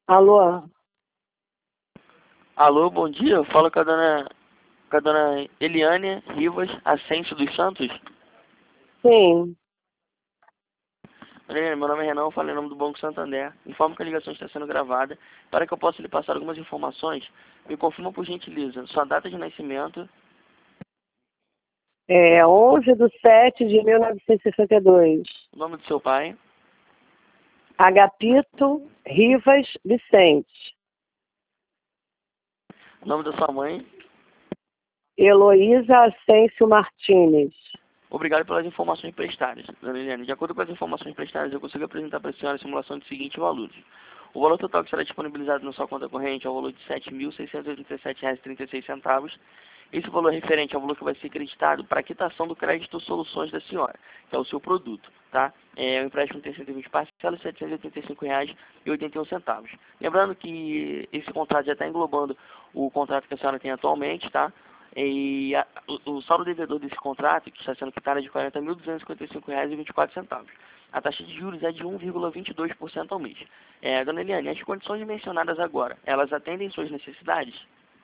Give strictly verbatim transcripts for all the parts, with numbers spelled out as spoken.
Alô? Alô, bom dia. Fala com a dona, com a dona Eliane Rivas Ascenso dos Santos. Sim. Dona Eliane, meu nome é Renan, eu falo em nome do Banco Santander. Informo que a ligação está sendo gravada. Para que eu possa lhe passar algumas informações, me confirma por gentileza sua data de nascimento, É onze de sete de mil novecentos e sessenta e dois. o nome do seu pai, Agapito Rivas Vicente. o nome da sua mãe. Heloísa Ascencio Martínez. Obrigado pelas informações prestadas, dona Eliane. De acordo com as informações prestadas, eu consigo apresentar para a senhora a simulação de seguintes valores. O valor total que será disponibilizado na sua conta corrente é o valor de sete mil seiscentos e oitenta e sete reais e trinta e seis centavos. Esse valor é referente ao valor que vai ser creditado para a quitação do crédito soluções da senhora, que é o seu produto, tá? É, o empréstimo tem cento e vinte parcelas, setecentos e oitenta e cinco reais e oitenta e um centavos. Lembrando que esse contrato já está englobando o contrato que a senhora tem atualmente, tá? E a, o, o saldo devedor desse contrato, que está sendo quitado, é de quarenta mil duzentos e cinquenta e cinco reais e vinte e quatro centavos. A taxa de juros é de um vírgula vinte e dois por cento ao mês. É, dona Eliane, as condições mencionadas agora, elas atendem suas necessidades?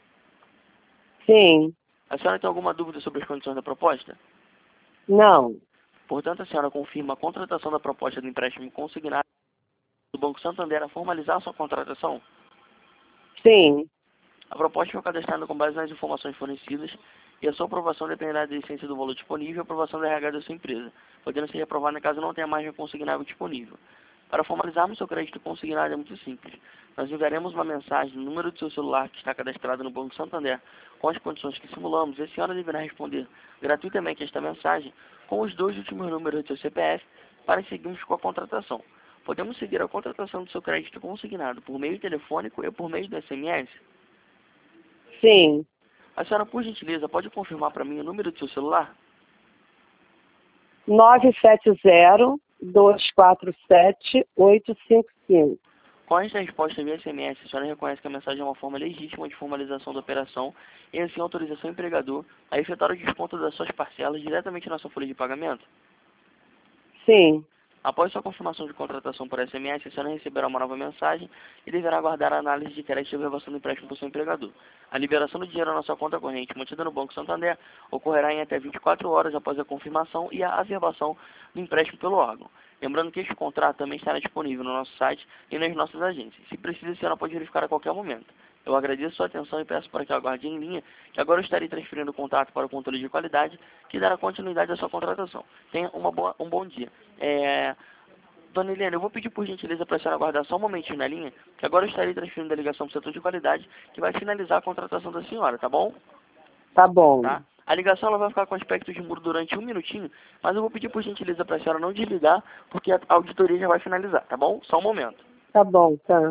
Sim. A senhora tem alguma dúvida sobre as condições da proposta? Não. Portanto, a senhora confirma a contratação da proposta do empréstimo consignado do Banco Santander a formalizar sua contratação? Sim. A proposta foi cadastrada com base nas informações fornecidas e a sua aprovação dependerá da essência do valor disponível e a aprovação da R H da sua empresa, podendo ser reprovada caso não tenha margem consignável disponível. Para formalizarmos seu crédito consignado é muito simples. Nós enviaremos uma mensagem no número do seu celular que está cadastrado no Banco Santander com as condições que simulamos e a senhora deverá responder gratuitamente esta mensagem com os dois últimos números do seu C P F para seguirmos com a contratação. Podemos seguir a contratação do seu crédito consignado por meio telefônico e por meio do S M S? Sim. A senhora, por gentileza, pode confirmar para mim o número do seu celular? nove sete zero, dois quatro sete, oito cinco cinco. Com esta resposta via S M S, a senhora reconhece que a mensagem é uma forma legítima de formalização da operação e assim autoriza seu empregador a efetuar o desconto das suas parcelas diretamente na sua folha de pagamento? Sim. Após sua confirmação de contratação por S M S, a senhora receberá uma nova mensagem e deverá aguardar a análise de crédito e observação do empréstimo por seu empregador. A liberação do dinheiro na sua conta corrente mantida no Banco Santander ocorrerá em até vinte e quatro horas após a confirmação e a averbação do empréstimo pelo órgão. Lembrando que este contrato também estará disponível no nosso site e nas nossas agências. Se precisa, a senhora pode verificar a qualquer momento. Eu agradeço sua atenção e peço para que aguarde em linha, que agora eu estarei transferindo o contato para o controle de qualidade, que dará continuidade à sua contratação. Tenha uma boa, um bom dia. É... Dona Eliane, eu vou pedir por gentileza para a senhora aguardar só um momentinho na linha, que agora eu estarei transferindo a ligação para o setor de qualidade, que vai finalizar a contratação da senhora, tá bom? Tá bom. Tá? A ligação ela vai ficar com aspecto de muro durante um minutinho, mas eu vou pedir por gentileza para a senhora não desligar, porque a auditoria já vai finalizar, tá bom? Só um momento. Tá bom, tá.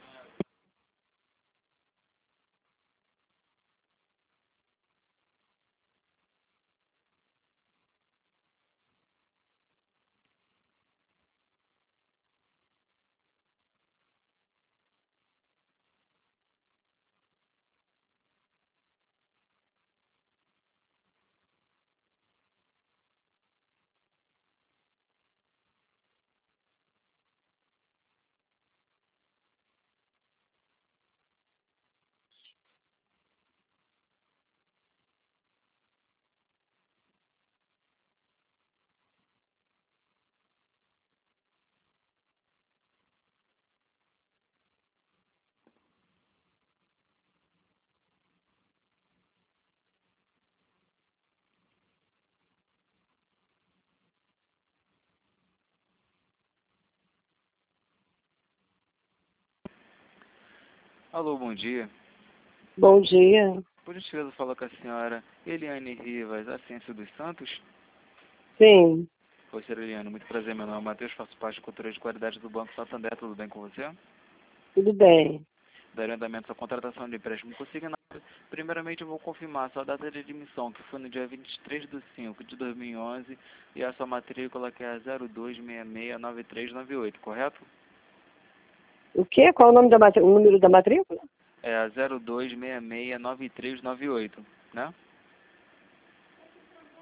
Alô, bom dia. Bom dia. Por gentileza, falar com a senhora Eliane Rivas Ascenso dos Santos. Sim. Oi, senhora Eliane, muito prazer, meu nome é Matheus, faço parte da cultura de qualidade do Banco Santander, tudo bem com você? Tudo bem. Darei andamento à contratação de empréstimo consignado. Primeiramente, eu vou confirmar a sua data de admissão, que foi no dia vinte e três de cinco de dois mil e onze, e a sua matrícula, que é a zero dois seis seis nove três nove oito, correto? O quê? Qual é o nome da matrícula? O número da matrícula? É a zero dois seis seis nove três nove oito, né? Zero dois seis seis nove três nove oito. É a zero dois seis seis nove três nove oito. É a zero dois seis seis nove três nove oito. É a zero dois seis seis nove três nove oito. É a zero dois seis seis nove três nove oito. Né?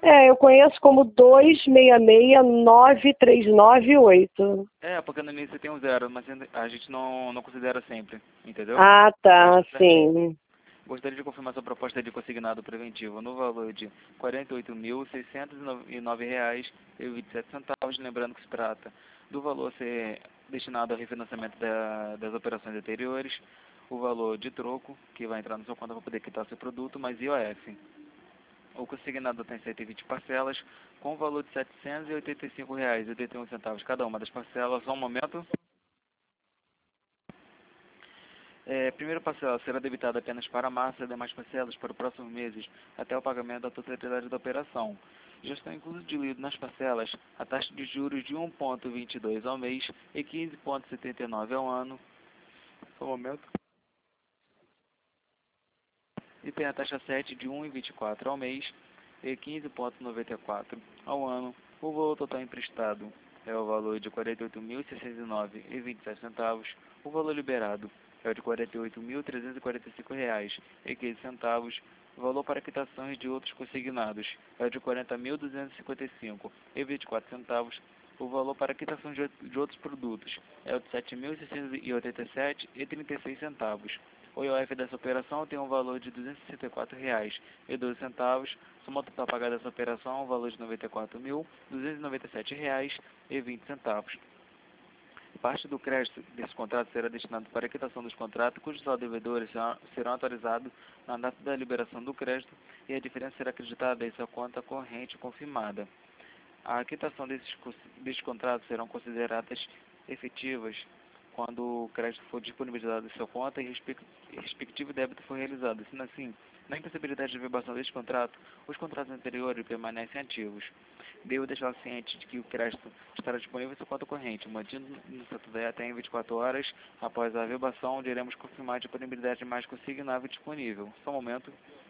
É, eu conheço como dois seis seis nove três nove oito. É, porque no início tem um zero, mas a gente não, não considera sempre, entendeu? Ah, tá, Mas, sim. gostaria de confirmar sua proposta de consignado preventivo no valor de quarenta e oito mil, seiscentos e nove reais e vinte e sete centavos, lembrando que se trata do valor a ser destinado ao refinanciamento da, das operações anteriores, o valor de troco, que vai entrar na sua conta para poder quitar seu produto, mais I O F. O consignado tem cento e vinte parcelas, com o valor de setecentos e oitenta e cinco reais e oitenta e um centavos cada uma das parcelas. Só um momento. É, primeira parcela será debitada apenas para março e demais parcelas para os próximos meses, até o pagamento da totalidade da operação. Já estão incluídos nas parcelas a taxa de juros de um vírgula vinte e dois ao mês e quinze vírgula setenta e nove ao ano. Só um momento. E tem a taxa sete de um vírgula vinte e quatro ao mês e quinze vírgula noventa e quatro ao ano. O valor total emprestado é o valor de quarenta e oito mil, seiscentos e nove reais e vinte e sete centavos. O valor liberado é o de quarenta e oito mil, trezentos e quarenta e cinco reais e quinze centavos. O valor para quitações de outros consignados é o de quarenta mil, duzentos e cinquenta e cinco reais e vinte e quatro centavos. O valor para quitação de, de outros produtos é o de sete mil, seiscentos e oitenta e sete reais e trinta e seis centavos. O I O F dessa operação tem um valor de duzentos e sessenta e quatro reais e doze centavos. Soma total pagada dessa operação é um valor de noventa e quatro mil, duzentos e noventa e sete reais e vinte centavos. Parte do crédito desse contrato será destinado para a quitação dos contratos, cujos devedores serão atualizados na data da liberação do crédito e a diferença será acreditada em sua conta corrente confirmada. A quitação desses, desses contratos serão consideradas efetivas quando o crédito for disponibilizado em sua conta e respectivo débito for realizado. Sendo assim, na impossibilidade de verbação deste contrato, os contratos anteriores permanecem ativos. Devo deixar ciente de que o crédito estará disponível em sua conta corrente, mantido no Santander até em vinte e quatro horas. Após a verbação, iremos confirmar a disponibilidade mais consignável disponível. Só um momento.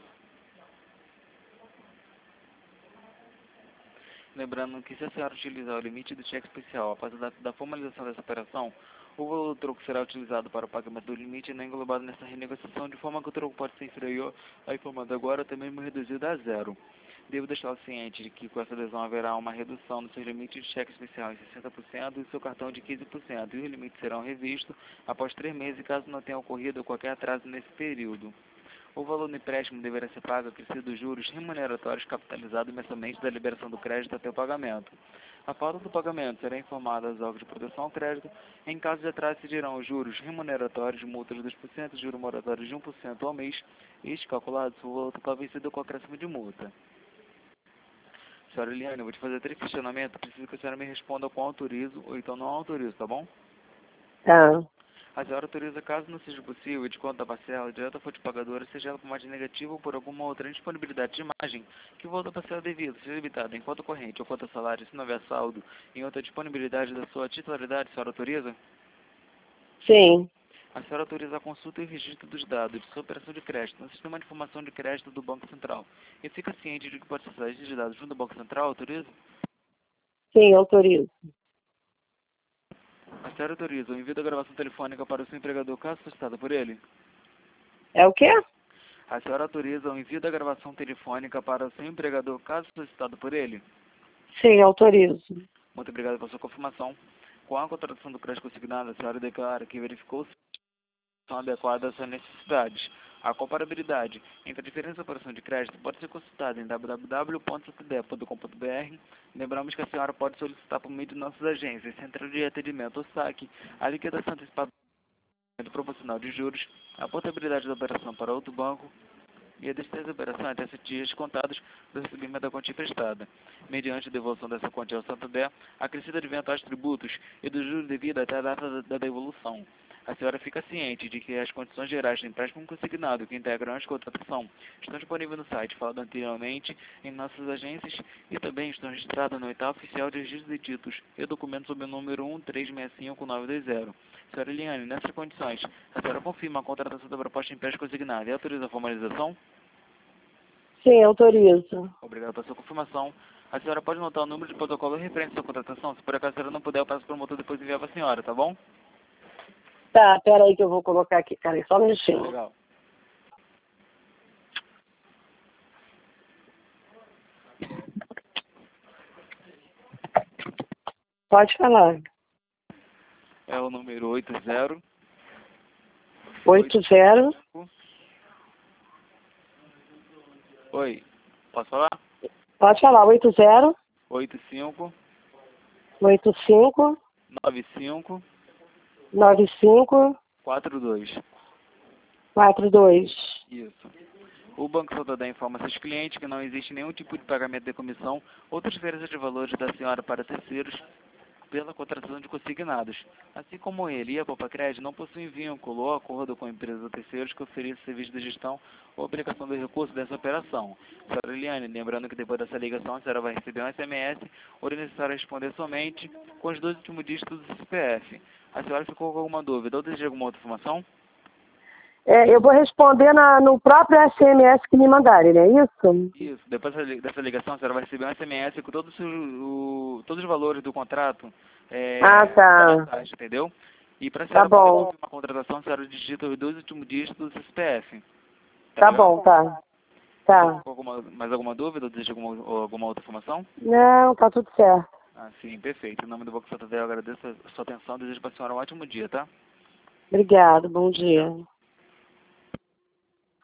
Lembrando que se a senhora utilizar o limite do cheque especial após a data da formalização dessa operação, o valor do troco será utilizado para o pagamento do limite e não englobado nessa renegociação, de forma que o troco pode ser inferior à informada agora, até mesmo reduzido a zero. Devo deixar ciente de que com essa adesão haverá uma redução no seu limite de cheque especial em sessenta por cento e seu cartão de quinze por cento, e os limites serão revistos após três meses, caso não tenha ocorrido qualquer atraso nesse período. O valor do empréstimo deverá ser pago acrescido dos juros remuneratórios capitalizados mensalmente da liberação do crédito até o pagamento. A falta do pagamento será informada aos órgãos de proteção ao crédito. Em caso de atraso, se dirão os juros remuneratórios, multas de dois por cento, juros moratórios de um por cento ao mês, este calculado se o valor total vencido com acréscimo de multa. Senhora Eliane, eu vou te fazer três questionamentos, preciso que a senhora me responda com autorizo ou então não autorizo, tá bom? Tá. A senhora autoriza, caso não seja possível, de conta da parcela, direta fonte pagadora, seja ela por margem negativa ou por alguma outra indisponibilidade de imagem, que o valor da parcela devida seja limitado em conta corrente ou conta salário, se não houver saldo, em outra disponibilidade da sua titularidade, a senhora autoriza? Sim. A senhora autoriza a consulta e registro dos dados de sua operação de crédito no Sistema de Informação de Crédito do Banco Central. E fica ciente de que pode acessar esses dados junto ao Banco Central, autoriza? Sim, autorizo. A senhora autoriza o envio da gravação telefônica para o seu empregador, caso solicitada por ele? É o quê? A senhora autoriza o envio da gravação telefônica para o seu empregador, caso solicitado por ele? Sim, autorizo. Muito obrigado pela sua confirmação. Com a contratação do crédito consignado, a senhora declara que verificou se são adequadas às suas necessidades. A comparabilidade entre a diferença da operação de crédito pode ser consultada em w w w ponto santander ponto com ponto b r. Lembramos que a senhora pode solicitar por meio de nossas agências, Central de Atendimento ou S A C, a liquidação antecipada do proporcional de juros, a portabilidade da operação para outro banco e a despesa da operação até sete dias contados do recebimento da quantia emprestada, mediante a devolução dessa quantia ao Santander, acrescida de eventuais tributos e do juros devido até a data da, da devolução. A senhora fica ciente de que as condições gerais do empréstimo consignado que integram a contratação estão disponíveis no site falado anteriormente em nossas agências e também estão registradas no oitavo oficial de registro de títulos e documentos sob o número um três seis cinco nove dois zero. Senhora Eliane, nessas condições, a senhora confirma a contratação da proposta de empréstimo consignado e autoriza a formalização? Sim, autorizo. Obrigado pela sua confirmação. A senhora pode notar o número de protocolo referente à sua contratação? Se por acaso a senhora não puder, eu passo para o promotor depois enviar para a senhora, tá bom? Tá, pera aí que eu vou colocar aqui, cara, só um minutinho. Legal. Pode falar. É o número oito zero. oito zero. Oi, posso falar? Pode falar. oito zero. oito cinco. oito cinco. nove cinco. nove cinco. quatro dois. quatro dois. Isso. O Banco Santander informa seus clientes que não existe nenhum tipo de pagamento de comissão ou transferência de valores da senhora para terceiros pela contratação de consignados. Assim como ele e a Popacred não possuem vínculo ou acordo com empresas ou terceiros que ofereçam serviço de gestão ou aplicação do recurso dessa operação. Senhora Eliane, lembrando que depois dessa ligação a senhora vai receber um S M S, onde é necessário responder somente com os dois últimos dígitos do C P F. A senhora ficou com alguma dúvida ou deseja alguma outra informação? É, eu vou responder na, no próprio S M S que me mandarem, não é isso? Isso. Depois dessa li- dessa ligação, a senhora vai receber um S M S com todos os, o- todos os valores do contrato. É, Ah, tá. da taxa, entendeu? E para a Tá senhora poder bom. confirmar a contratação, a senhora digita os dois últimos dígitos do C P F. Tá legal? bom, tá. Tá. Ficou alguma, mais alguma dúvida ou deseja alguma, ou alguma outra informação? Não, tá tudo certo. Ah, sim, perfeito. Em nome do Banco Santander, eu agradeço a sua atenção e desejo para a senhora um ótimo dia, tá? Obrigado, bom dia.